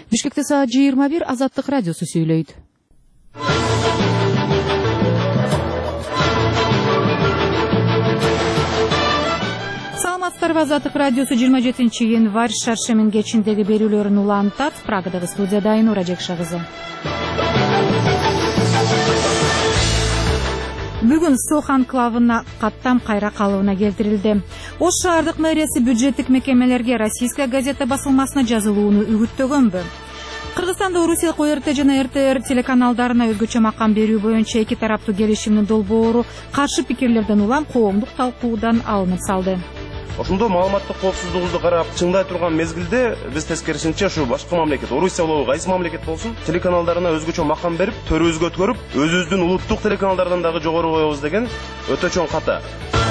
Бишкекте саат 21 Азаттык радиосу сүйлөйт. Саламатсыздарбы, Азаттык радиосу 27 январь шаршемин кечиндеги берүүлөрүн улантат. Прагадагы студияда Айнура Жекша кызы. Бүгүн Сох анклавына каттам кайра калыбына келтирилди. Ош шаардык мэриясы бюджеттик мекемелерге Российская газета басылмасына жазылууну үгүттөгөнбү? Кыргызстанда Орусиялык ОРТ жана РТР телеканалдарына өзгөчө макам берүү боюнча эки тараптуу келишимдин долбоору каршы пикирлерден улам коомдук талкуудан алынып салды. Ошондо маалыматтык коопсуздугубузду карап чыңдай турган мезгилде биз тескерисинче ушу башка мамлекет, Орусия болобу, кайсы мамлекет болсун, телеканалдарына өзгөчө макам берип, төрүбүзгө өткөрүп, өзүбүздүн улуттук телеканалдардан дагы жогору коебуз деген өтө чоң ката.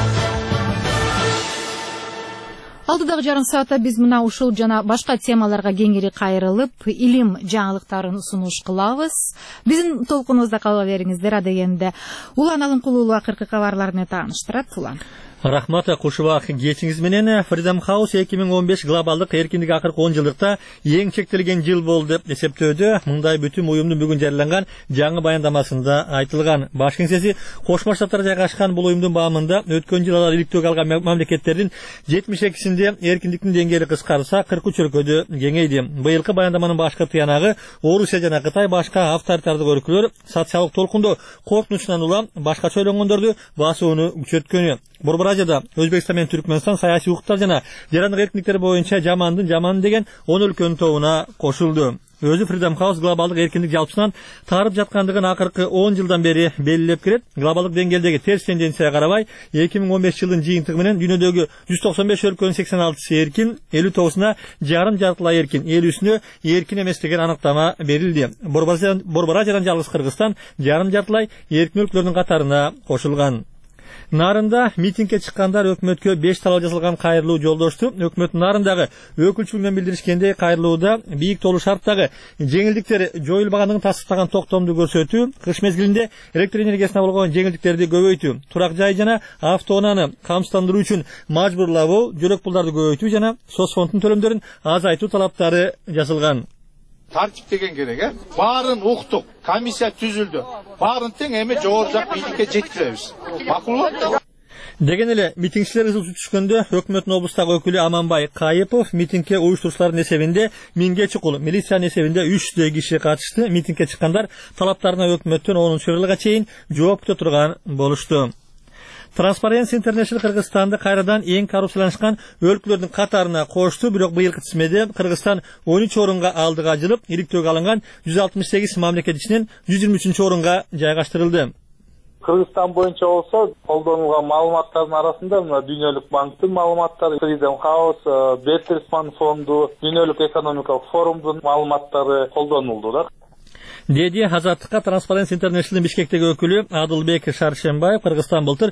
Алдыдагы жарым саатта биз мына ушул жана башка темаларга кеңири кайрылып, илим жаңылыктарын сунуш кылабыз. Биздин толкунубузда кала бериңиздер дегенде. Улан Алымкулуулу акыркы кабарларны тааныштырат. Улан. Рахмат Кушубак, кечиңиз менен Freedom House 2015 глобалдык эркиндик акыркы 10 жылдыкта эң чектелген жыл болду деп эсептөөдө. Мындай бүтүн уюмдун бүгүн жарыяланган жаңы баяндамасында айтылган. Баш кеңсеси Кошмо Штаттарда жайгашкан бул уюмдун баамында өткөн жыл алар иликтөөгө алган мамлекеттердин 72-синде эркиндиктин деңгээли кыскарса 43 өлкөдө кеңейди. Быйылкы баяндаманын башкы тыянагы Орусия жана Кытай башка авторитардык өлкөлөр социалдык толкундо коркунучунан улам башкача ойлонгондорду басууну күчөткөнү. Борборажада Өзбекстан менен Түркмөнстан саясий укуктар жана жарандык эркиндиктер боюнча жаман деген 10 өлкөнүн тобуна кошулду. Өзү Freedom House глобалдык эркиндик жалпысынан тарып жаткандыгын акыркы 10 жылдан бери белгилеп келет. Глобалдык деңгээлдеги терс тенденцияга карабай 2015 жылдын жыйынтыгы менен дүйнөдөгү 195 өлкөнүн 86-сы эркин, 59-суна жарым-жартылай эркин, 50-сүнө эркин эмес деген аныктама берилди. Борборажадан жалгыз Кыргызстан жарым-жартылай эркин өлкөлөрдүн катарына кошулган. Нарында митингге чыккандар өкмөткө 5 талап жасалган кайрылуу жолдошту. Өкмөттүн нарындагы өкүлчүлүк менен билдиришкендей, кайрылууда бийик толуу шарттагы жеңилдиктер жоюлбагандыгын тастыктаган токтомду көрсөтүү, кыш мезгилинде электр энергиясына болгон жеңилдиктерди көбөйтүү, турак жай жана автоунааны камсыздандыруу үчүн мажбурлабоо, жөлөк пулдарды көбөйтүү жана соцфонддун төлөмдөрүн азайтуу талаптары жазылган. Тартип деген керек, баарын уктук, комиссия түзүлдү. Баарын тең эми жогору жак бийликке жеткиребиз. Макулбу? Деген эле митингчилер ызыл түшкөндө өкмөттүн облустагы өкүлү Аманбай Кайыпов митингге уюштуруучулардын эсебинде 1000ге чукул, милициянын эсебинде 300 киши катышты. Митингге чыккандар талаптарына өкмөттөн 10 февралга чейин жооп күтө турган болушту. Transparency International Кыргызстанды кайрадан эң коррупцияланышкан өлкөлөрдүн катарына кошту, бирок быйылкы тизмеде Кыргызстан 13 орунга алдыга жылып, иликтөөгө алынган 168 мамлекет ичинен 123 орунга жайгаштырылды. Кыргызстан боюнча болсо колдонулган маалыматтардын арасында мына Дүйнөлүк банктын маалыматтары, Freedom House, Бертельсман фонду, Дүйнөлүк экономикалык форумдун маалыматтары колдонулду да. Деди Азаттыкка Transparency International Бишкектеги өкүлү Адылбек Шаршембаев. Кыргызстан былтыр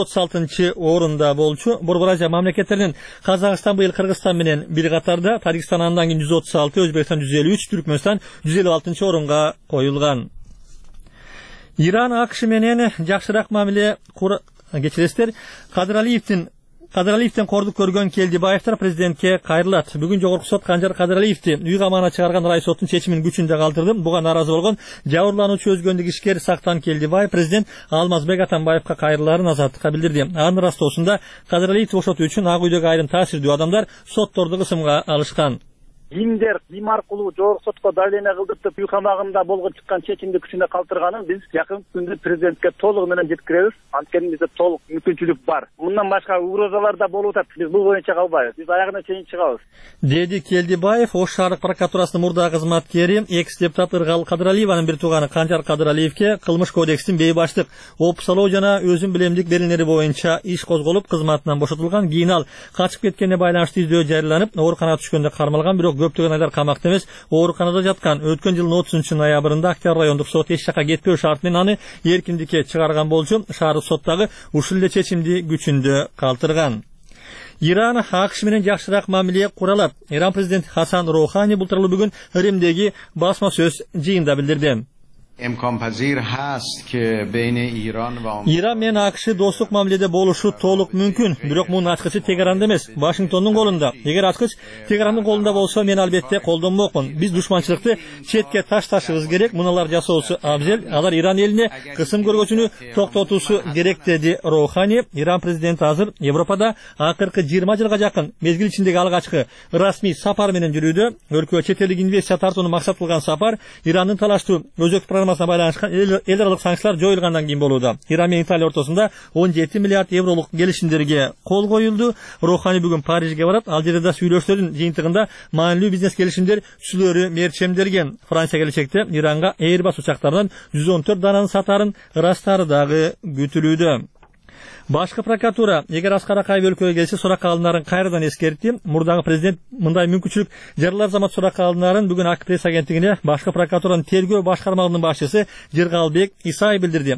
136 орунда болчу. Борбоража мамлекеттеринин Казакстан быйыл Кыргызстан менен бир катарда, Тажикстан андан кийин 136, Өзбекстан 153, Түркмөнстан 156 орунга коюлган. Иран АКШ менен жакшыраак мамиле кечиресиздер. Кадыралиевден кордук көргөн Келдибаевдер президентке кайрылат. Бүгүн жогорку сот Канжар Кадыралиевди үй камагына чыгарган рай соттун чечимин күчүндө калтырды. Буга нааразы болгон жабырлануучу өзгөндүк ишкер Сактан Келдибаев президент Алмазбек Атамбаевка кайрылаарын Азаттыкка билдирди. Анын ырастоосунда Кадыралиевди бошотуу үчүн ак үйдөгү айрым таасирдүү адамдар сотторду кысымга алышкан. Кимдер Ким аркылуу жогорку сотко давление кылдыртып үй камагында болгон чыккан чечимди күчүнө калтырганын биз жакын күндө президентке толугу менен жеткиребиз. Анткени бизде толук мүмкүнчүлүк бар. Мындан башка угрозалар да болуп атат. Биз бул боюнча калбайбыз. Биз аягына чейин чыгабыз. Деди Келдибаев. Ош шаардык прокуратурасынын мурдагы кызматкери, экс-депутат Ыргал Кадыралиеванын бир тууганы Канжар Кадыралиевке кылмыш кодекстин бейбаштык, опсалоо жана өзүн билемдик берилери боюнча иш козголуп, кызматынан бошотулган. Кийин ал качып кеткенине байланыштуу издөө жарыяланып, ооруканага түшкөндө кармалган, бирок көптөгөн айдар камакта эмес, ооруканада жаткан. Өткөн жылдын 30 ноябрында Актер райондук сот эч жака кетпөө шарты менен аны эркиндикке чыгарган болчу. Шаардык соттагы ушул эле чечимди күчүндө калтырган. Иран АКШ менен жакшыраак мамиле куралат. Иран президенти Хасан Роухани бул тууралуу бүгүн Римдеги басма сөз жыйында билдирди. Иран менен АКШ достук мамиледе болушу толук мүмкүн, бирок мунун ачкычы Тегеранда эмес, Вашингтондун колунда. Эгер ачкыч Тегерандын колунда болсо, мен албетте колдонмокмун. Биз душманчылыкты четке ташташыбыз керек, муналар жасоосу абзел. Алар Иран элине кысым көргөзүүнү токтотуусу керек деди Роухани. Иран президенти азыр Европада акыркы 20 жылга жакын мезгил ичиндеги алгачкы расмий сапар менен жүрүүдө. Өлкөгө чет элдик инвестиция тартууну максат кылган сапар Ирандын талаштуу өзөктүк программасына байланышкан эл аралык санкциялар жоюлгандан кийин болууда. Иран менен Италия ортосунда 17 миллиард евролук келишимдерге кол коюлду. Роухани бүгүн Парижге барат. Ал жерде да сүйлөштөрдүн жыйынтыгында маанилүү бизнес келишимдер сүлөрү мерчемделген. Франция келечекте Иранга Airbus учактарынан 114 дананын сатарын ырастары дагы күтүлүүдө. Башкы прокуратура эгер Аскар Акаев өлкөгө келсе суракка алынарын кайрадан эскертти. Мурдагы президент мындай мүмкүнчүлүк жарылар замат суракка алынарын бүгүн ак пресс агенттигине башкы прокуратуранын тергөө башкармалыгынын башчысы Жыргалбек Исаев билдирди.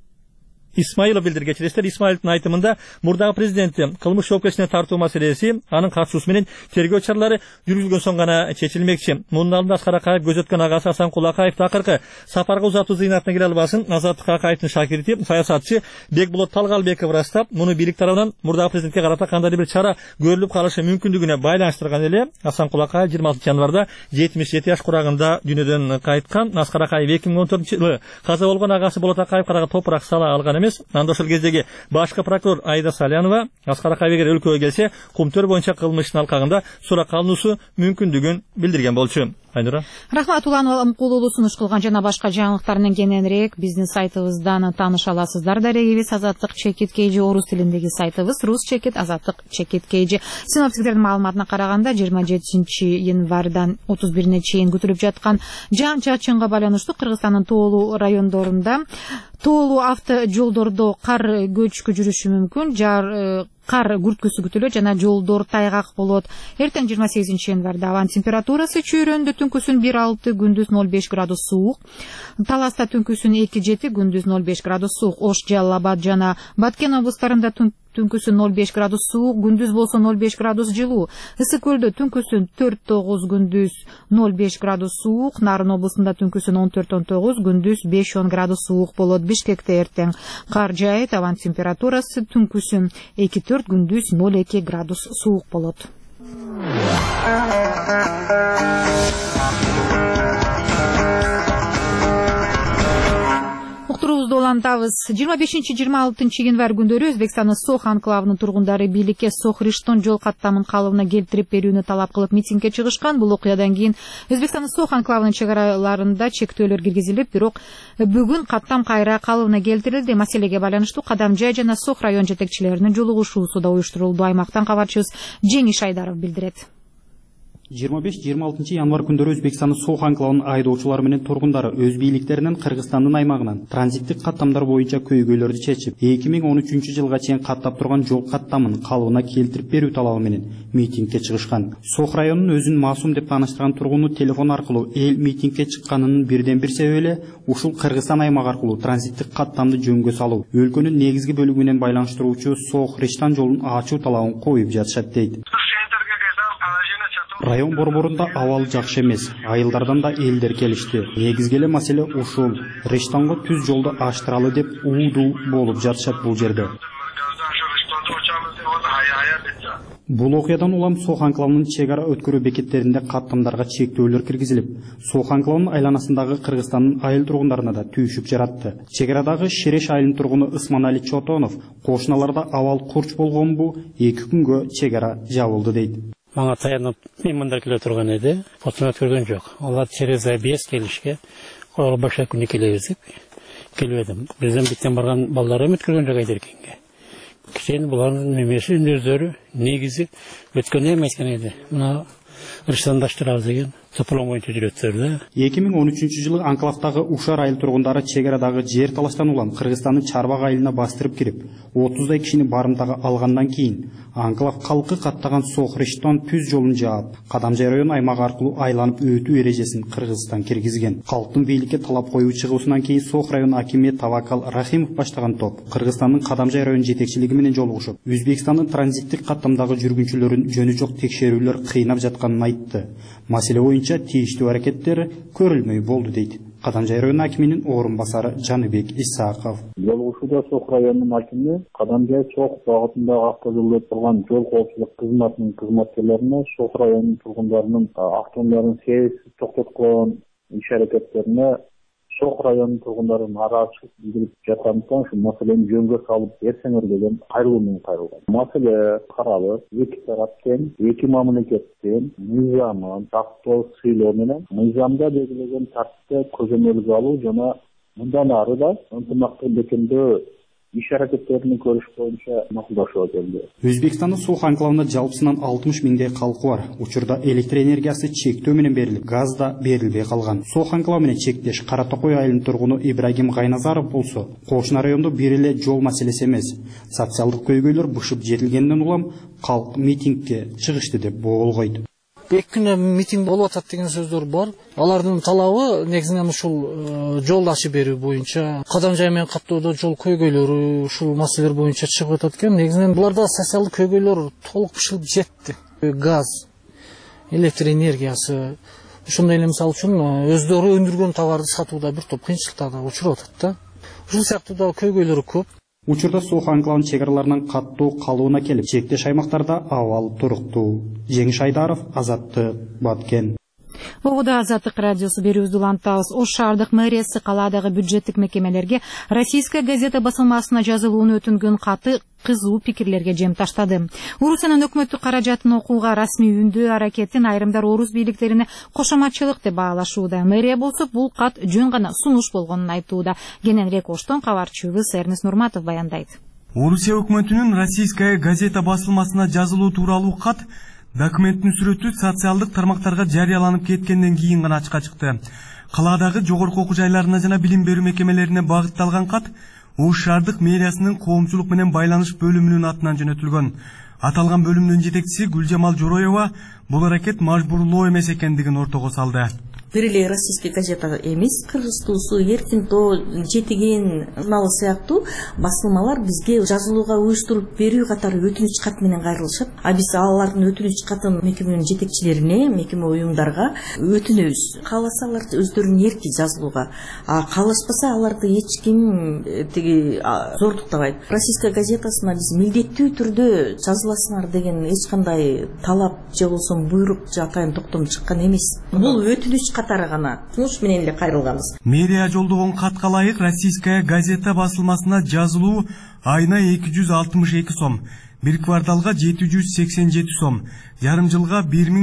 Исмаилов билдиргечилестер Исмаиловдун айтымында мурдагы президенти кылмыш жоопкерчиликке тартуу маселеси анын катышуусу менен тергөө чаралары жүргүзүлгөн соң гана чечилмекчи. Мунун алдында Аскар Акаев көзөткөн агасы Асанкул Акаев акыркы сапарга узатуу зыйнатына кире албасын. Азаттык Акаевдин шакирти саясатчы Бекболот Талгалбеков ырастап, муну бийлик тарабынан мурдагы президентке карата кандайдыр бир чара көрүлүп калышы мүмкүндүгүнө байланыштырган эле. Асанкул Акаев 26 январда 77 жаш курагында дүйнөдөн кайткан. Аскар Акаев 2014-жылы каза болгон агасы Болот Акаевга топурак сала алган эмес. Анда ошол кездеги башкы прокурор Айда Салянова Аскар Акаев эгер өлкөгө келсе, кумтөр боюнча кылмыштын алкагында суракка алынуусу мүмкүндүгүн билдирген болчу. Айнура. Рахмат, Улан Аламкулуулу сунуш кылган жана башка жаңылыктардан кененирээк биздин сайтыбыздан тааныша аласыздар. Дарегибиз Азаттык Чекит KG орус тилиндеги сайтыбыз, рус чекит Азаттык Чекит KG. Синоптиктердин маалыматына караганда 27-январдан 31-ине чейин күтүлүп жаткан жаан-чачынга байланыштуу Кыргызстандын тоолуу райондорунда тоолуу авто жолдордо кар көчкү жүрүшү мүмкүн. Кар күрткүсү күтүлөт жана жолдор тайгак болот. Эртең 28-январда абанын температурасы чөйрөндө түнкүсүн 1-6, күндүз 0-5 градус суук. Таласта түнкүсүн 2-7, күндүз 0-5 градус суук. Ош, Жалал Абад жана Баткен облустарында түнкүсүн 0-5 градус суук, күндүз болсо 0-5 градус жылуу. Ысык көлдө түнкүсүн 4-9, күндүз 0-5 градус суук. Нарын облусунда түнкүсүн 14-19, күндүз 5-10 градус суук болот. Бишкекте эртең кар жаайт, абанын температурасы түнкүсүн 2-4, күндүз 0-2 градус суук болот. Уктуруубузду улантабыз. 25-26 январь күндөрү Өзбекстандын Сох анклавынын тургундары бийликке Сох-Риштон жол каттамын калыбына келтирип берүүнү талап кылып митингге чыгышкан. Бул окуядан кийин Өзбекстандын Сох анклавынын чек араларында чектөөлөр киргизилип, бирок бүгүн каттам кайра калыбына келтирилди. Маселеге байланыштуу Кадамжай жана Сох район жетекчилеринин жолугушуусу да уюштурулду. Аймактан кабарчыбыз Жеңиш Айдаров билдирет. 25-26 январь күндөрү Өзбекстандын Сох анклавынын айдоочулары менен тургундары өз бийликтеринен Кыргызстандын аймагынан транзиттик каттамдар боюнча көйгөйлөрдү чечип, 2013 жылга чейин каттап турган жол каттамын калыбына келтирип берүү талабы менен митингге чыгышкан. Сох районунун өзүн маасум деп тааныштырган тургуну телефон аркылуу эл митингге чыкканынын бирден бир себеби эле ушул Кыргызстан аймагы аркылуу транзиттик каттамды жөнгө салуу, өлкөнүн негизги бөлүгү менен байланыштыруучу Сох-Риштон жолун ачуу талабын коюп жатышат дейт. Район борборунда абал жакшы эмес, айылдардан да элдер келишти. Негизги эле маселе ушул. Риштонго түз жолду ачтыралы деп ууду болуп жатышат бул жерде. Бул окуядан улам Сох анклавынын чек ара өткөрүү бекеттеринде каттамдарга чектөөлөр киргизилип, Сох анклавынын айланасындагы Кыргызстандын айыл тургундарына да түйшүк жаратты. Чек арадагы Шереш айылынын тургуну Ысманали Чотонов кошуналарда абал курч болгонбу 2 күнгө чек ара жабылды дейт. Мага таянып, мен мында келе турган эди, фотоны көргөн жок. Алар через ABS келишке, колго башка күнү келебиз деп келбедим. Бизден биттен барган балдары өткөргөн жок айдеркенге. Кичен булардын мемеси өздөрү негизи өткөн эме айткан эди. Мына Риштондаштырабыз деген диплом боюнча жүрөттөр. 2013 жылы анклавдагы Ушар айыл тургундары чек арадагы жер талаштан улам Кыргызстандын Чарбак айылына бастырып кирип, 30дай кишини барымтага алгандан кийин анклав калкы каттаган Сох-Риштон түз жолун жаап, Кадамжай район аймагы аркылуу айланып өтүү эрежесин Кыргызстан киргизген. Калктын бийликке талап коюу чыгуусунан кийин Сох район акими Тавакал Рахимов баштаган топ Кыргызстандын Кадамжай район жетекчилиги менен жолугушуп, Өзбекстандын транзиттик каттамдагы жүргүнчүлөрүн жөнү жок текшерүүлөр кыйнап жатканын айтты. Маселе боюнча тийиштүү аракеттер көрүлмөй болду дейт. Кадамжай район акиминин орун басары Жаныбек Исаков. Жолугушууда Сок районунун акими Кадамжай Сок багытындагы автожолдо турган жол коопсуздук кызматынын кызматкерлерине Сок районунун тургундарынын автоунааларын себепсиз токтоткон иш-аракеттерине Сок районунун тургундары нааразычылык билдирип жаткандыктан ушу маселени жөнгө салып берсеңер деген кайрылуу менен кайрылган. Маселе каралып, эки тараптын, эки мамлекеттин мыйзамын тактоо сыйлоо менен мыйзамда белгилеген тартипте көзөмөлгө алуу жана мындан ары да ынтымактуу бекемдөө иш-аракеттерин көрүш боюнча макулдашуу келди. Өзбекстандын Сок анклавында жалпысынан 60 миңдей калкы бар. Учурда электр энергиясы чектөө менен берилип, газ да берилбей калган. Сок анклавы менен чектеш Кара Токой айылынын тургуну Ибрагим Гайназаров болсо, кошуна райондо бир эле жол маселеси эмес. Социалдык көйгөйлөр бушуп жетилгенден улам калк митингге чыгышты деп боолгойт. Эки күнү митинг болуп атат деген сөздөр бар. Алардын талабы негизинен ушул жол ачып берүү боюнча, Кадамжай менен каттоодо жол көйгөйлөрү, ушул маселелер боюнча чыгып атат экен. Негизинен буларда социалдык көйгөйлөр толук бышылып жетти. Газ, электр энергиясы, ошондой эле мисалы үчүн өздөрү өндүргөн товарды сатууда бир топ кыйынчылыктарга учуруп атат да. Ушул сыяктуу да көйгөйлөрү көп. Учурда Сок анклавынын чек араларынан каттуу калууна келип, чектеш аймактарда абал туруктуу. Жеңиш Айдаров, Азаттык, Баткен. Оғуда Азаттык радиосу берүүбүздү улантабыз. Ош шаардык мэриясы калаадагы бюджеттик мекемелерге Российская газета басылмасына жазылууну өтүнгөн каты кызуу пикирлерге жем таштады. Орусиянын өкмөттүк каражатын окууга расмий үндөө аракетин айрымдар орус бийликтерине кошоматчылык деп баалашууда. Мэрия болсо бул кат жөн гана сунуш болгонун айтууда. Кененирээк Оштон кабарчыбыз Эрнест Нурматов баяндайт. Орусия өкмөтүнүн Российская газета басылмасына жазылуу тууралуу кат документтин сүрөтү социалдык тармактарга жарыяланып кеткенден кийин гана ачыкка чыкты. Калаадагы жогорку окуу жайларына жана билим берүү мекемелерине багытталган кат Ош шаардык мэриясынын коомчулук менен байланыш бөлүмүнүн атынан жөнөтүлгөн. Аталган бөлүмдүн жетекчиси Гүлжамал Жороева бул аракет мажбурлоо эмес экендигин ортого салды. Бир эле Российская газета эмес, Кыргызтуусу, Эркинтоо, Жетиген журналы сыяктуу басылмалар бизге жазылууга уюштуруп берүү катары өтүнүч кат менен кайрылышат. А биз алардын өтүнүч катын мекеменин жетекчилерине, мекеме уюмдарга өтүнөбүз. Кааласалар өздөрүнүн эрки жазылууга, каалашпаса аларды эч ким зордуктабайт. Российская газетасына биз милдеттүү түрдө жазыласыңар деген эч кандай талап же болбосо буйрук же атайын токтом чыккан эмес. Бул өтүнүч катары гана сунуш менен эле кайрылганбыз. Мэрия жолдогон катка ылайык Российская газета басылмасына жазылуу айына 262 сом, бир кварталга 787 сом, жарым жылга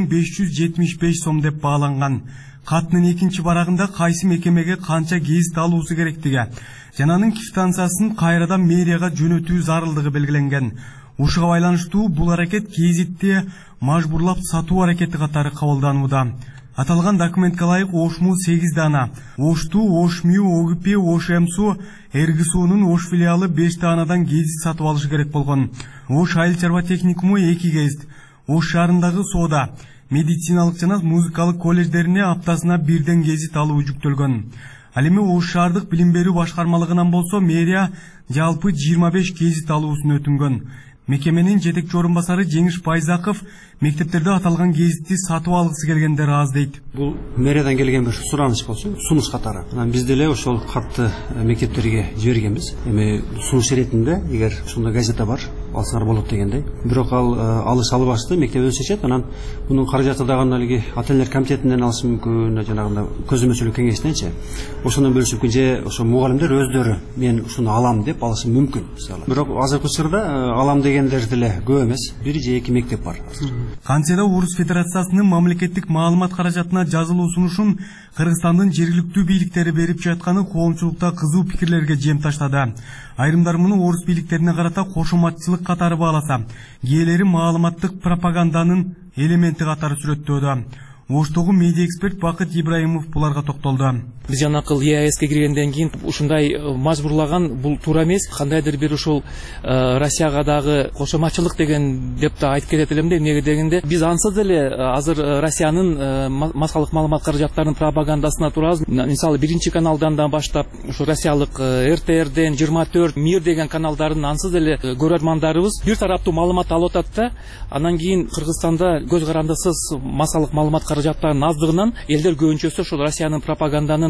1575 сом деп бааланган. Каттын экинчи барагында кайсы мекемеге канча гезит алуусу керектиги жана анын квитанциясын кайрадан мэрияга жөнөтүү зарылдыгы белгиленген. Ушуга байланыштуу бул аракет гезитти мажбурлап сатуу аракети катары кабылданууда. Аталган документке ылайык Ошму 8 дана, Ошту, Ошмю, Огипи, Ошемсу, Эргисуунун Ош филиалы 5 данадан гезит сатып алышы керек болгон. Ош айыл чарба техникуму 2 гезит, Ош шаарындагы соода, медициналык жана музыкалык колледждерине аптасына бирден гезит алуу жүктөлгөн. Ал эми Ош шаардык билим берүү башкармалыгынан болсо мэрия жалпы 25 гезит алуусун өтүнгөн. Мекеменин жетекчи орун басары Жеңиш Байзаков мектептерде аталган гезитти сатып алгысы келгендер аз дейт. Бул мэриядан келген бир сураныш болсо, сунуш катары. Биз деле ошол катты мектептерге жибергенбиз. Эми сунуш иретинде эгер ушундай газета бар, алсаңар болот дегендей. Бирок ал алыш албашты, мектеп өзү чечет. Анан мунун каражаты дагы алиги ата-энелер комитетинен алышы мүмкүн, жанагындай көзөмөлчүлүк кеңешиненчи. Ошондон бөлүшүп же ошо мугалимдер өздөрү мен ушуну алам деп алышы мүмкүн. Бирок азыркы учурда алам дегендер деле көп эмес. Бир же эки мектеп бар. Кантсе да Орус Федерациясынын мамлекеттик маалымат каражатына жазылуу сунушун Кыргызстандын жергиликтүү бийликтери берип жатканы коомчулукта кызуу пикирлерге жем таштады. Айрымдар муну орус бийликтерине карата кошоматчылык катары бааласа, кээделери маалыматтык пропаганданын элементи катары сүрөттөөдө. Оштогу медиа эксперт Бакыт Ибраимов буларга токтолду. Биз жанакыл ЕАЭСке киргенден кийин ушундай мажбурлаган бул туура эмес. Кандайдыр бир ушул Россияга дагы кошоматчылык деген деп да айтып кетет элем да, эмнеге дегенде биз ансыз деле азыр Россиянын массалык маалымат каражаттарынын пропагандасына турабыз. Мисалы биринчи каналдан да баштап ушу Россиялык РТРден 24 Мир деген каналдарын ансыз деле көрөрмандарыбыз бир тараптуу маалымат алып атат да, анан кийин Кыргызстанда көз карандысыз массалык маалымат каражаттарынын аздыгынан элдер көбүнчөсү ошол Россиянын пропагандасынын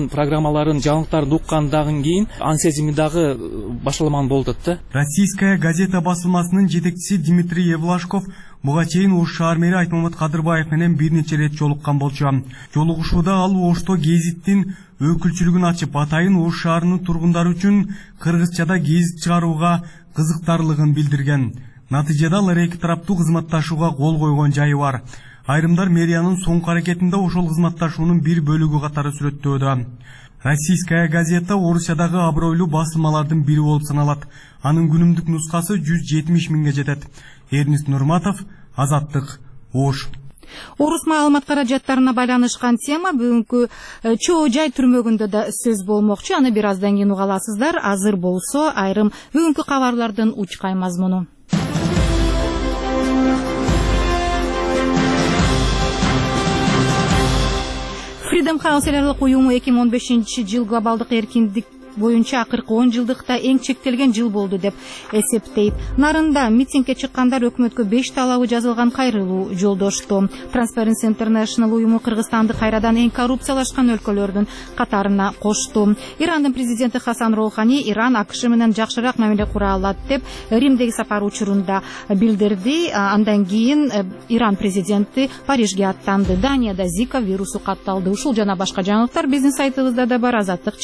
алардын программаларын, жаңылыктарын уккандан кийин аң сезими дагы башаламан болду да. Российская газета басылмасынын жетекчиси Дмитрий Евлашков буга чейин Ош шаар мэри Айтмамат Кадырбаев менен бир нече ирет жолуккан болчу. Жолугушууда ал Ошто гезиттин өкүлчүлүгүн ачып, атайын Ош шаарынын тургундары үчүн кыргызчада гезит чыгарууга кызыктарлыгын билдирген. Натыйжада ал эки тараптуу кызматташууга кол койгон жайы бар. Айрымдар мэриянын соңку аракетинде ошол кызматташуунун бир бөлүгү катары сүрөттөөдө. Российская газета Орусиядагы абройлуу басылмалардын бири болуп саналат. Анын күнүмдүк нускасы 170 миңге жетет. Эрнис Нурматов, Азаттык, Ош. Орус маалымат каражаттарына байланышкан тема бүгүнкү чоо жай түрмөгүндө да сөз болмокчу. Аны бир аздан кийин уга аласыздар. Азыр болсо айрым бүгүнкү кабарлардын учкай мазмуну. Freedom House эларлык уюму 2015-жыл глобалдык эркиндик боюнча акыркы 10 жылдыкта эң чектелген жыл болду деп эсептейт. Нарында митингге чыккандар өкмөткө 5 талабы жазылган кайрылуу жолдошту. Transparency International уюму Кыргызстанды кайрадан эң коррупциялашкан өлкөлөрдүн катарына кошту. Ирандын президенти Хасан Роухани Иран АКШ менен жакшыраак мамиле кура алат деп Римдеги сапары учурунда билдирди. Андан кийин Иран президенти Парижге аттанды. Данияда Зика вирусу катталды. Ушул жана башка жаңылыктар биздин сайтыбызда да бар. Азаттык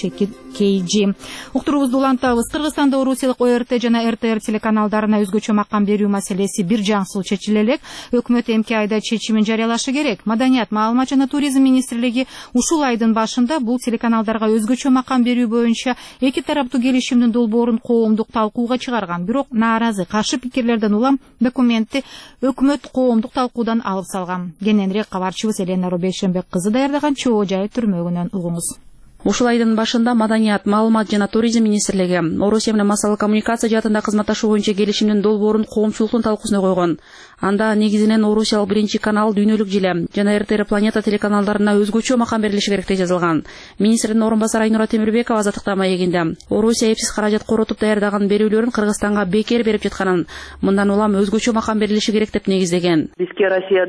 ЧК. Уктуруубузду улантабыз. Кыргызстанда Орусиялык ОРТ жана РТР телеканалдарына өзгөчө макам берүү маселеси бир жаңсыл чечиле элек. Өкмөт эмки айда чечимин жарыялашы керек. Маданият, маалымат жана туризм министрлиги ушул айдын башында бул телеканалдарга өзгөчө макам берүү боюнча эки тараптуу келишимдин долбоорун коомдук талкууга чыгарган. Бирок нааразы, каршы пикирлерден улам документти өкмөт коомдук талкуудан алып салган. Кененирээк кабарчыбыз Елена Робейшенбек кызы даярдаган чоо жай түрмөгүнөн угуңуз. Ушул айдын башында Маданият, маалымат жана туризм министрлиги Орусия менен массалык коммуникация жаатында кызматташуу боюнча келишимдин долбоорун коомчулуктун талкуусуна койгон. Анда негизинен Орусиялык биринчи канал, Дүйнөлүк Желе жана РТР Планета телеканалдарына өзгөчө макам берилиши керек деп жазылган. Министрдин орун басары Айнура Темирбекова Азаттыкта маегинде Орусия эпсиз каражат коротуп даярдаган берүүлөрүн Кыргызстанга бекер берип жатканын, мындан улам өзгөчө макам берилиши керек деп негиздеген. Бизге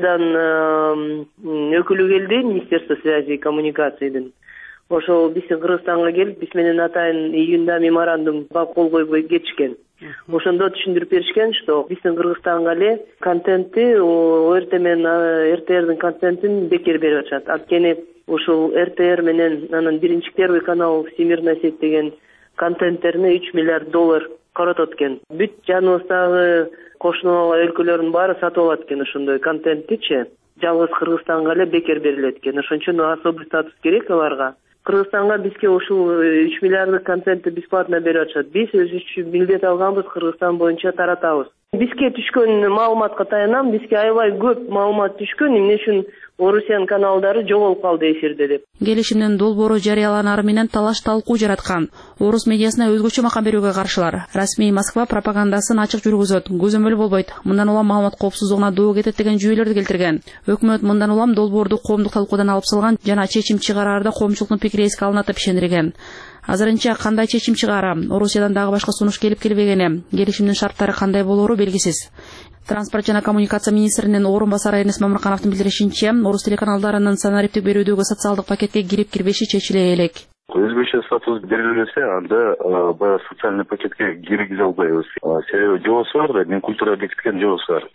Россиядан өкүлү келди, Министерство связи и коммуникациядан. Ошол биздин Кыргызстанга келип, биз менен атайын июнда меморандумга кол койбой кетишкен. Ошондо түшүндүрүп беришкен, что биздин Кыргызстанга эле контентти ОРТ менен РТРдин контентин бекер берип атышат. Анткени ушул РТР менен анын биринчи первый канал Всемирная сеть деген контенттерине $3 миллиард коротот экен. Бүт жаныбыздагы кошуна өлкөлөрдүн баары сатып алат экен ошондой контенттичи. Жалгыз Кыргызстанга эле бекер берилет экен. Ошон үчүн особый статус керек аларга. Кыргызстанга бизге ушул 3 миллиарддык контентти бесплатно берип атышат. Биз өзүбүз билет алганбыз, Кыргызстан боюнча таратабыз. Бизге түшкөн маалыматка таянам, бизге аябай көп маалымат түшкөн, эмне үчүн Орусиянын каналдары жоголуп калды эфирде деп. Келишимдин долбоору жарыяланары менен талаш талкуу жараткан. Орус медиасына өзгөчө макам берүүгө каршылар. Расмий Москва пропагандасын ачык жүргүзөт, көзөмөл болбойт. Мындан улам маалымат коопсуздугуна доо кетет деген жүйөлөрдү келтирген. Өкмөт мындан улам долбоорду коомдук талкуудан алып салган жана чечим чыгараарда коомчулуктун пикири эске алынат деп ишендирген. Азырынча кандай чечим чыгаара, Орусиядан дагы башка сунуш келип-келбегени, келишимдин шарттары кандай болоору белгисиз. Транспорт жана коммуникация министринин орун басары Эрнис Мамыркановдун билдиришинче, орус телеканалдарынын санариптик берүүдөгү социалдык пакетке кирип-кирбеши чечиле элек. Өзгөчө статус берилбесе, анда баягы социальный пакетке киргизе албайбыз. Себеби жобосу бар да, мен культура бекиткен жобосу бар.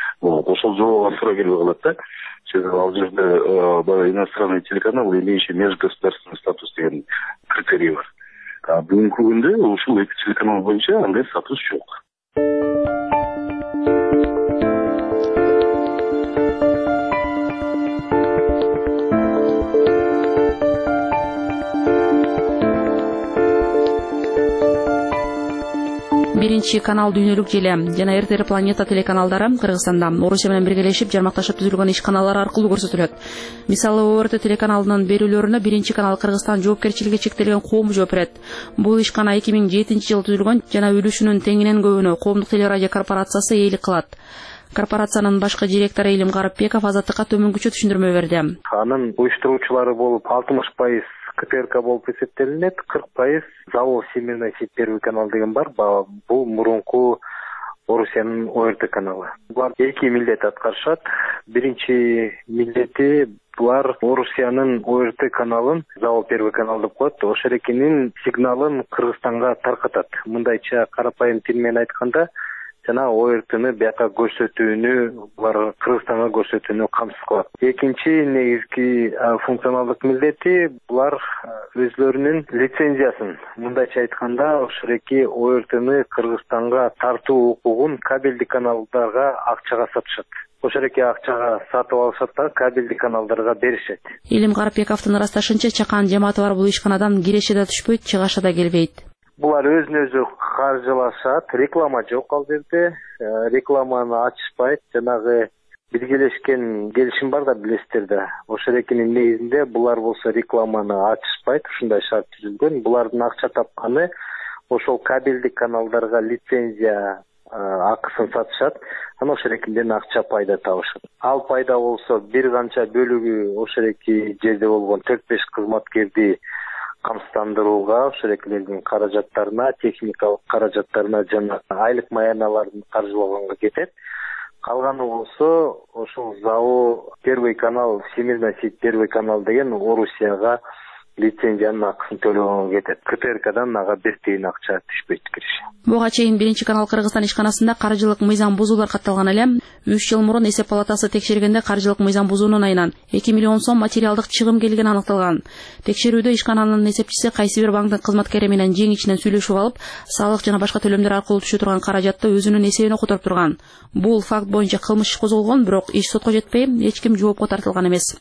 Ошол жобого туура келбей калат да. Себеби ал жерде баягы иностранный телеканал, имеющий межгосударственный статус деген критерий бар. Бүгүнкү күндө ушул эки телеканал боюнча андай статус жок. Биринчи канал Дүйнөлүк Желе жана РТР Планета телеканалдары Кыргызстанда Орусия менен биргелешип жармакташып түзүлгөн иш каналдары аркылуу көрсөтүлөт. Мисалы ОРТ телеканалынын берүүлөрүнө биринчи канал Кыргызстан жоопкерчилиги чектелген коому жооп берет. Бул иш кана 2007-жылы түзүлгөн жана үлүшүнүн теңинен көбүнө коомдук телерадио корпорациясы ээлик кылат. Корпорациянын башкы директору Илим Карыпбеков Азаттыкка төмөнгүчө түшүндүрмө берди. Анын уюштуруучулары болуп 60% КПРК болуп эсептелинет, 40% ЗАО Всемирная сеть первый канал деген бар. Бул мурунку Орусиянын ОРТ каналы. Булар эки милдет аткарышат. Биринчи милдети Булар Орусиянын ОРТ каналын, Зао Первый канал деп коет, ошерекинин сигналын Кыргызстанга таркатат. Мындайча карапайым тил менен айтканда, жана ОРТны бияка көрсөтүүнү, булар Кыргызстанга көрсөтүүнү камсыз кылат. Экинчи негизги функционалдык милдети булар өзлөрүнүн лицензиясын, мындайча айтканда, ошереки ОРТны Кыргызстанга тартуу укугун кабелдик каналдарга акчага сатышат. Ошереки акчага сатып алышат да кабелдик каналдарга беришет. Илим Карапбековдун ырасташынча, чакан жамааты бар бул ишканадан киреше да түшпөйт, чыгаша да келбейт. Булар өзүн-өзү каржылашат, реклама жок ал жерде, рекламаны ачышпайт, жанагы биргелешкен келишим бар да билесиздер да. Ошерекинин негизинде булар болсо рекламаны ачышпайт, ушундай шарт түзүлгөн. Булардын акча тапканы ошол кабелдик каналдарга лицензия акысын сатышат, анан ошерекинден акча пайда табышат. Ал пайда болсо бир канча бөлүгү ошереки жерде болгон 4-5 кызматкерди камсыздандырууга, ошерекилердин каражаттарына, техникалык каражаттарына жана айлык маяналарын каржылаганга кетет. Калганы болсо ошол Зао Первый канал, Всемирная сеть Первый канал деген Орусияга лицензиянын акысын төлөгөнгө кетет. КТРКдан ага бир тиын акча түшпөйт киреше. Буга чейин биринчи канал Кыргызстан ишканасында каржылык мыйзам бузуулар катталган эле. 3 жыл мурун эсеп палатасы текшергенде каржылык мыйзам бузуунун айынан 2 миллион сом материалдык чыгым келгени аныкталган. Текшерүүдө ишкананын эсепчиси кайсы бир банктын кызматкери менен жең ичинен сүйлөшүп алып, салык жана башка төлөмдөр аркылуу түшө турган каражатты өзүнүн эсебине которуп турган. Бул факт боюнча кылмыш иши козголгон, бирок иш сотко жетпей, эч ким жоопко тартылган эмес.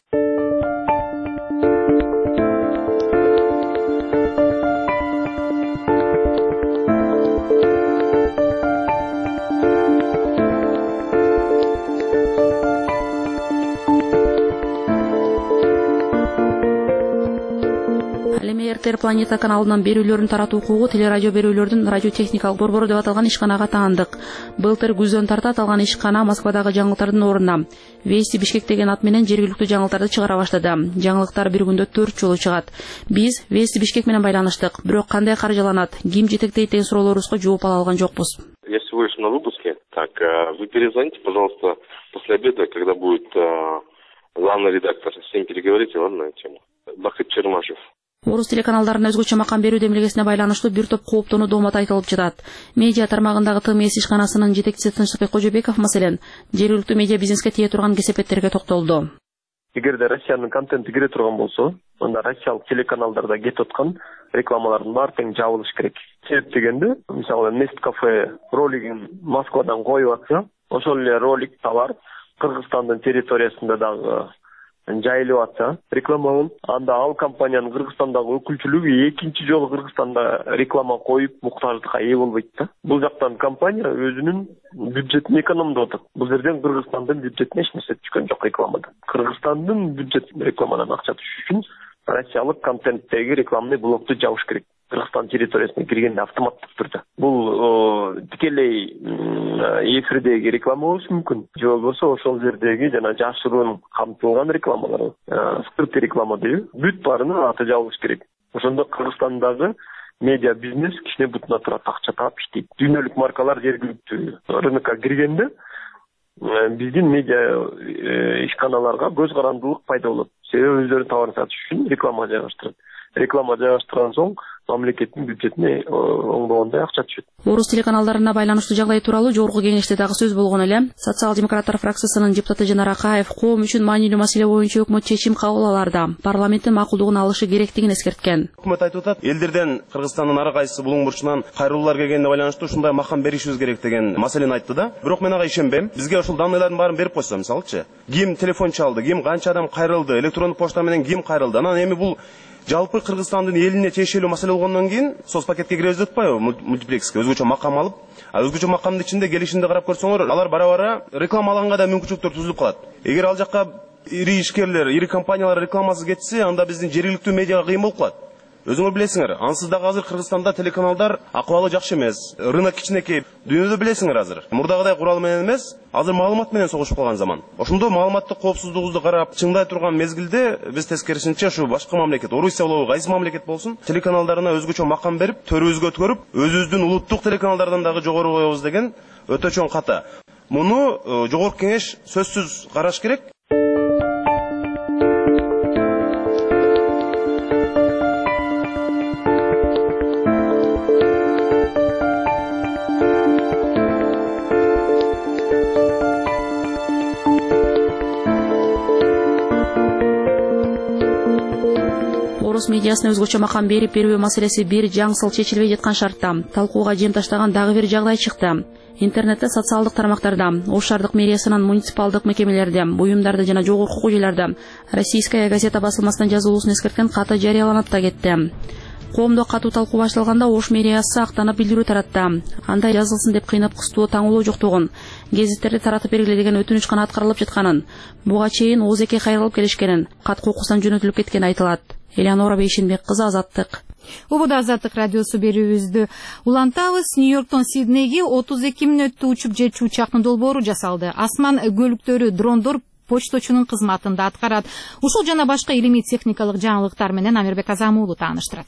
РТР Планета каналынан берүүлөрүн таратуу укугу телерадио берүүлөрдүн радиотехникалык борбору деп аталган ишканага таандык. Былтыр күздөн тарта аталган ишкана Москвадагы жаңылыктардын ордуна Вести Бишкек деген ат менен жергиликтүү жаңылыктарды чыгара баштады. Жаңылыктар бир күндө 4 жолу чыгат. Биз Вести Бишкек менен байланыштык, бирок кандай каржыланат, ким жетектейт деген суроолорубузга жооп ала алган жокпуз. Я всего лишь на выпуске. Так, вы перезвоните, пожалуйста, после обеда, когда будет главный редактор. С ним переговорите, ладно, на эту тему. Бахыт Чермашев. Орус телеканалдарына өзгөчө макам берүү демилгесине байланыштуу бир топ кооптонуу доомат айтылып жатат. Медиа тармагындагы ТМС ишканасынын жетекчиси Тынчтыкбек Кожобеков маселен жергиликтүү медиа бизнеске тие турган кесепеттерге токтолду. Эгерде Россиянын контенти кире турган болсо, анда россиялык телеканалдарда кетип аткан рекламалардын баары тең жабылыш керек. Себеп дегенде, мисалы Nest Cafe ролигин Москвадан коюп атса, ошол эле ролик товар Кыргызстандын территориясында дагы жайылып атса, реклама болуп, анда ал компаниянын Кыргызстандагы өкүлчүлүгү экинчи жолу Кыргызстанда реклама коюп муктаждыкка ээ болбойт да. Бул жактан компания өзүнүн бюджетин экономдоп атат. Бул жерден Кыргызстандын бюджетине эч нерсе түшкөн жок рекламадан. Кыргызстандын бюджетине рекламадан акча түшүш үчүн россиялык контенттеги рекламный блокту жабыш керек. Кыргызстан территориясына киргенде автоматтык түрдө. Бул тикелей эфирдеги реклама болушу мүмкүн. Же болбосо ошол жердеги жана жашыруун камтылган рекламалар, скрытый реклама дейби. Бүт баарынын аты жабылыш керек. Ошондо Кыргызстандагы медиа бизнес кичине бутуна турат, акча таап иштейт. Дүйнөлүк маркалар жергиликтүү рынокко киргенде биздин медиа ишканаларга көз карандылык пайда болот. Себеби өздөрүнүн товарын сатыш үчүн реклама жайгаштырат. Реклама жайгаштырган соң мамлекеттин бюджетине оңдогондой акча түшөт. Орус телеканалдарына байланыштуу жагдай тууралуу жогорку кеңеште дагы сөз болгон эле. Социал-демократтар фракциясынын депутаты Жанар Акаев коом үчүн маанилүү маселе боюнча өкмөт чечим кабыл аларда парламенттин макулдугун алышы керектигин эскерткен. Өкмөт айтып атат, элдерден Кыргызстандын ар кайсы булуң бурчунан кайрылуулар келгенине байланыштуу ушундай макам беришибиз керек деген маселени айтты да. Бирок мен ага ишенбейм. Бизге ошол данныйлардын баарын берип койсо, мисалычы, ким телефон чалды, ким канча адам кайрылды, электрондук почта менен ким кайрылды. Анан эми бул жалпы Кыргызстандын элине тиешелүү маселе болгондон кийин соцпакетке киребиз деп атпайбы, мультиплекске өзгөчө макам алып, өзгөчө макамдын ичинде келишимди карап көрсөңөр, алар бара-бара рекламаланганга да мүмкүнчүлүктөр түзүлүп калат. Эгер ал жакка ири ишкерлер, ири компаниялар рекламасыз кетсе, анда биздин жергиликтүү медиага кыйын болуп калат. Өзүңөр билесиңер, ансыз дагы азыр Кыргызстанда телеканалдар акыбалы жакшы эмес. Рынок кичинекей. Дүйнөдө билесиңер азыр. Мурдагыдай курал менен эмес, азыр маалымат менен согушуп калган заман. Ошондо маалыматтык коопсуздугубузду карап чыңдай турган мезгилде биз тескерисинче ушу башка мамлекет, Орусия болобу, кайсы мамлекет болсун, телеканалдарына өзгөчө макам берип, төрүбүзгө өткөрүп, өзүбүздүн улуттук телеканалдардан дагы жогору коебуз деген өтө чоң ката. Муну жогорку кеңеш сөзсүз караш керек. Орус медиасына өзгөчө макам берип берүү маселеси бир жаңсыл чечилбей жаткан шартта талкууга жем таштаган дагы бир жагдай чыкты. Интернетте, социалдык тармактарда, Ош шаардык мэриясынын муниципалдык мекемелерде, буюмдарда жана жогорку окуу жайларда Российская газета басылмасынан жазылуусун эскерткен каты жарыяланып да кетти. Коомдо катуу талкуу башталганда Ош мэриясы актанып билдирүү таратты. Андай жазылсын деп кыйнап кыстуу таңылуу жоктугун, гезиттерди таратып бергиле деген өтүнүч гана аткарылып жатканын, буга чейин ОЗК кайрылып келишкенин, кат кокусунан жөнөтүлүп кеткени айтылат. Элеонора Бейшенбек кызы, Азаттык. Убуда Азаттык радиосу берүүбүздү улантабыз. Нью-Йорктон Сиднейге 32 мүнөттө учуп жетчү учактын долбоору жасалды. Асман көлүктөрү, дрондор почточунун кызматында аткарат. Ушул жана башка илимий техникалык жаңылыктар менен Амирбек Азам уулу тааныштырат.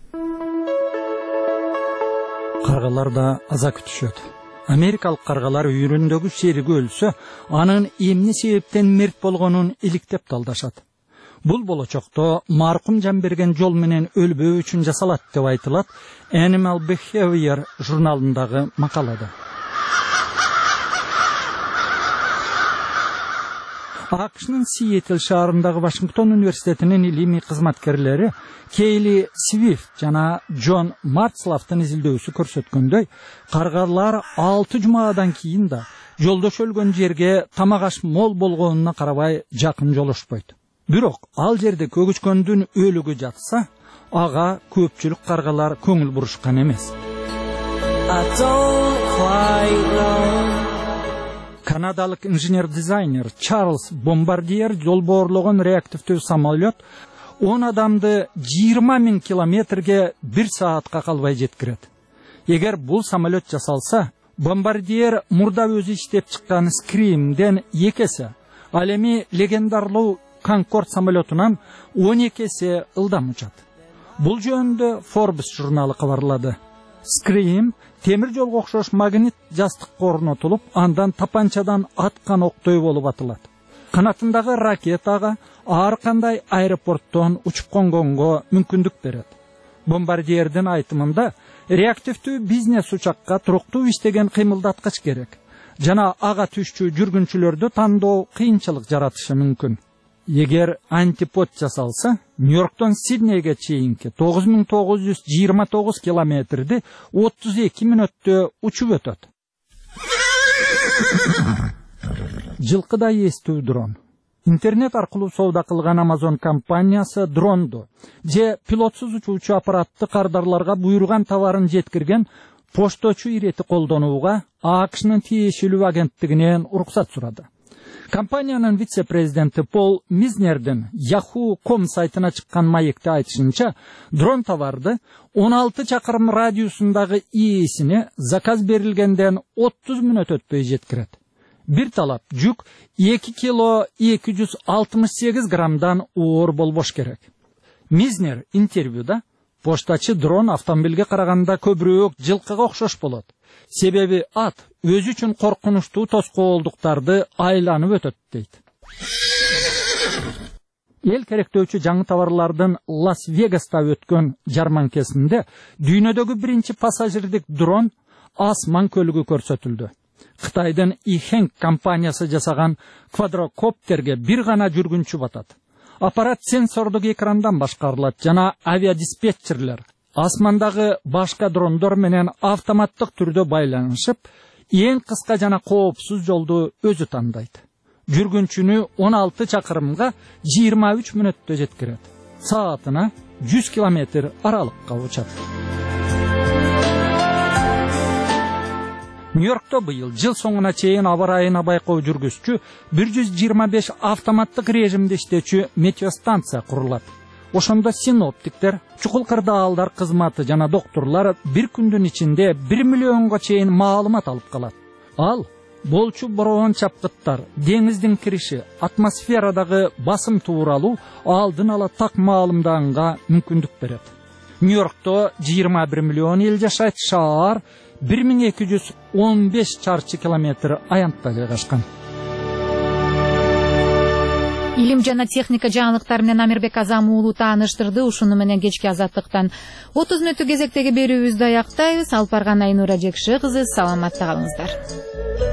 Каргалар да аза күтүшөт. Америкалык каргалар үйрөндөгү шериги өлсө, анын эмне себептен мерт болгонун иликтеп талдашат. Бул болочокто маркум жан берген жол менен өлбөө үчүн жасалат деп айтылат Animal Behavior журналындагы макалада. АКШнын Сиэтл шаарындагы Вашингтон университетинин илимий кызматкерлери Кейли Свифт жана Джон Марцлафтын изилдөөсү көрсөткөндөй, каргалар 6 жумадан кийин да жолдош өлгөн жерге тамак аш мол болгонуна карабай жакын жолошпойт. Бирок ал жерде көгүчкөндүн өлүгү жатса, ага көпчүлүк каргалар көңүл бурушкан эмес. Канадалык инженер-дизайнер Чарльз Бомбардиер долбоорлогон реактивдүү самолет 10 адамды 20 000 километрге 1 саатка калбай жеткирет. Эгер бул самолет жасалса, Бомбардиер мурда өзү иштеп чыккан Scream'ден 2 эсе, ал эми легендарлуу Конкорд самолетунан 12 эсе ылдам учат. Бул жөнүндө Forbes журналы кабарлады. Scream темир жолго окшош магнит жастыкка орнотулуп, андан тапанчадан аткан октой болуп атылат. Канатындагы ракетага ар кандай аэропорттон учуп конгонго мүмкүндүк берет. Бомбардиердин айтымында реактивдүү бизнес учакка туруктуу иштеген кыймылдаткыч керек. Жана ага түшчү жүргүнчүлөрдү тандоо кыйынчылык жаратышы мүмкүн. Егер антипод жасалса, Нью-Йорктон Сиднейге чейинки 9929 километрди 32 мүнөттө учуп өтөт. Жылкыда эстүү дрон. Интернет аркылуу соода кылган Amazon компаниясы дронду же пилотсуз учуучу аппаратты кардарларга буйруган товарын жеткирген пошточу ирети колдонууга АКШнын тиешелүү агенттигинен уруксат сурады. Компаниянын вице-президенти Пол Мизнердин Yahoo.com сайтына чыккан маекте айтышынча, дрон товарды 16 чакырым радиусундагы ээсине заказ берилгенден 30 мүнөт өтпөй жеткирет. Бир талап жүк 2 кило 268 граммдан оор болбош керек. Мизнер интервьюда поштачы дрон автомобилге караганда көбүрөөк жылкыга окшош болот. Себеби ат өзү үчүн коркунучтуу тоскоолдуктарды айланып өтөт дейт. Эл керектөөчү жаңы товарлардын Лас-Вегаста өткөн жарманкесинде дүйнөдөгү биринчи пассажирдик дрон Асман көлүгү көрсөтүлдү. Кытайдын Ихэнг компаниясы жасаган квадрокоптерге бир гана жүргүнчү батат. Аппарат сенсордук экрандан башкарылат жана авиадиспетчерлер асмандагы башка дрондор менен автоматтык түрдө байланышып, эң кыска жана коопсуз жолду өзү тандайт. Жүргүнчүнү 16 чакырымга 23 мүнөттө жеткирет. Саатына 100 километр аралыкка учат. Нью-Йоркто быйыл жыл соңуна чейин аба райына байкоо жүргүзчү 125 автоматтык режимде иштечү метеостанция курулат. Ошондо синоптиктер, чукул кырдаалдар кызматы жана доктурлар бир күндүн ичинде 1 миллионго чейин маалымат алып калат. Ал болчу бороон чапкыттар, деңиздин кириши, атмосферадагы басым тууралуу алдын ала так маалымданга мүмкүндүк берет. Нью-Йоркто 21 миллион эл жашайт, шаар 1215 чарчы километр аянтта жайгашкан. Илим жана техника жаңылыктары менен Амирбек Азам уулу тааныштырды. Ушуну менен кечки Азаттыктан 30 мүнөттүк кезектеги берүүбүздү аяктайбыз. Алып барган Айнура Жекши кызы, саламатта калыңыздар.